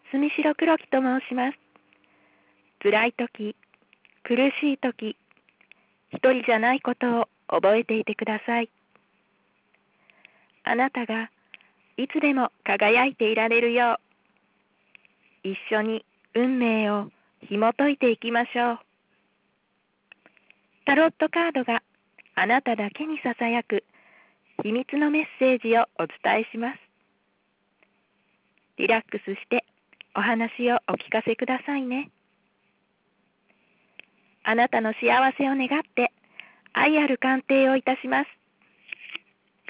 住城黒木と申します。辛い時、苦しい時、一人じゃないことを覚えていてください。あなたがいつでも輝いていられるよう、一緒に運命を紐解いていきましょう。タロットカードがあなただけにささやく秘密のメッセージをお伝えします。リラックスしてお話をお聞かせくださいね。あなたの幸せを願って愛ある鑑定をいたします。